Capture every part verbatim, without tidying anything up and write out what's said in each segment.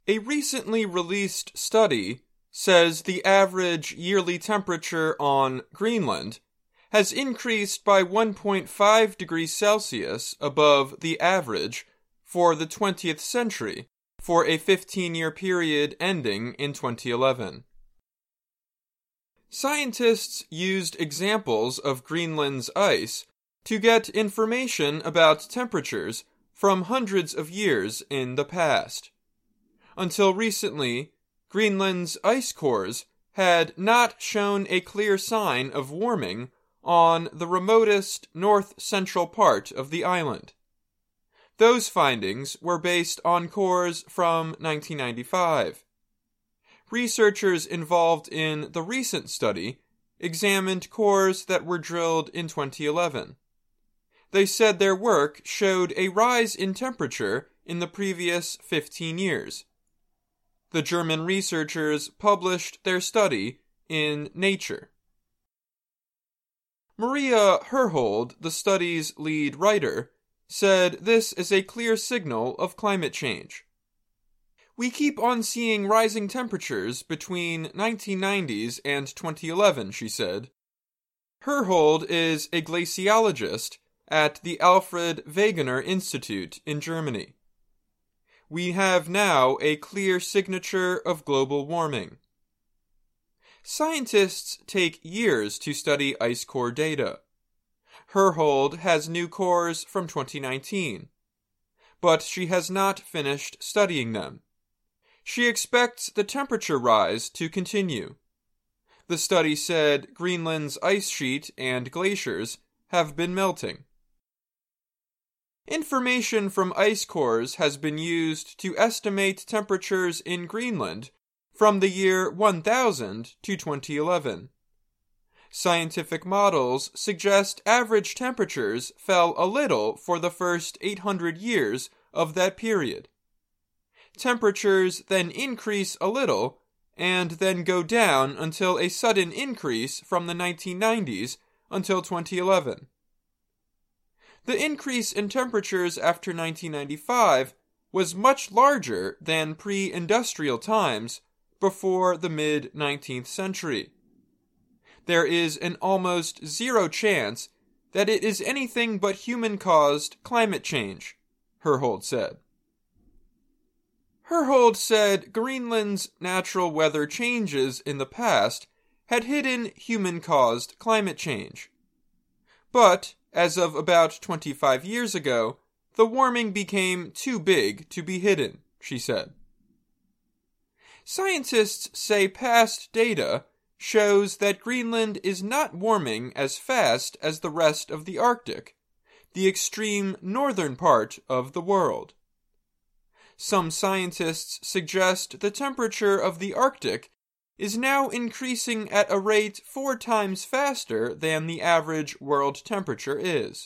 A recently released study says the average yearly temperature on Greenland has increased by one point five degrees Celsius above the average for the twentieth century for a fifteen-year period ending in twenty eleven. Scientists used examples of Greenland's ice to get information about temperatures from hundreds of years in the past. Until recently, Greenland's ice cores had not shown a clear sign of warming on the remotest north-central part of the island. Those findings were based on cores from nineteen ninety-five. Researchers involved in the recent study examined cores that were drilled in twenty eleven. They said their work showed a rise in temperature in the previous fifteen years. The German researchers published their study in Nature. Maria Herhold, the study's lead writer, said this is a clear signal of climate change. We keep on seeing rising temperatures between nineteen nineties and twenty eleven, she said. Herhold is a glaciologist at the Alfred Wegener Institute in Germany. We have now a clear signature of global warming. Scientists take years to study ice core data. Herhold has new cores from twenty nineteen, but she has not finished studying them. She expects the temperature rise to continue. The study said Greenland's ice sheet and glaciers have been melting. Information from ice cores has been used to estimate temperatures in Greenland from the year one thousand to twenty eleven. Scientific models suggest average temperatures fell a little for the first eight hundred years of that period. Temperatures then increase a little and then go down until a sudden increase from the nineteen nineties until twenty eleven. The increase in temperatures after nineteen ninety-five was much larger than pre-industrial times before the mid-nineteenth century. There is an almost zero chance that it is anything but human-caused climate change, Herhold said. Herhold said Greenland's natural weather changes in the past had hidden human-caused climate change. But, as of about twenty-five years ago, the warming became too big to be hidden, she said. Scientists say past data shows that Greenland is not warming as fast as the rest of the Arctic, the extreme northern part of the world. Some scientists suggest the temperature of the Arctic is now increasing at a rate four times faster than the average world temperature is.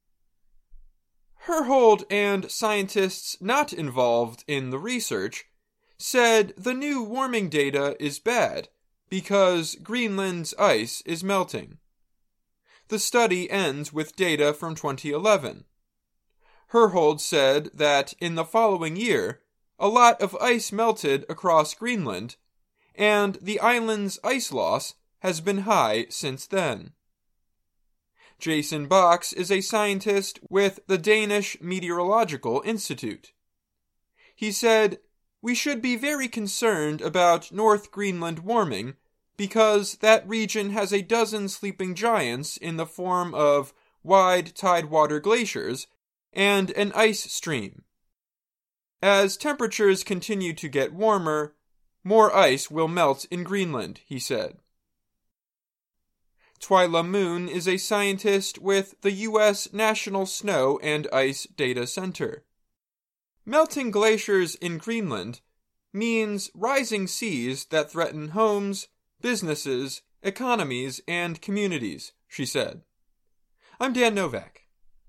Herhold and scientists not involved in the research said the new warming data is bad because Greenland's ice is melting. The study ends with data from twenty eleven. Herhold said that in the following year, a lot of ice melted across Greenland, and the island's ice loss has been high since then. Jason Box is a scientist with the Danish Meteorological Institute. He said, "We should be very concerned about North Greenland warming because that region has a dozen sleeping giants in the form of wide tidewater glaciers and an ice stream. As temperatures continue to get warmer, more ice will melt in Greenland," he said. Twyla Moon is a scientist with the U S National Snow and Ice Data Center. Melting glaciers in Greenland means rising seas that threaten homes, businesses, economies, and communities, she said. I'm Dan Novak.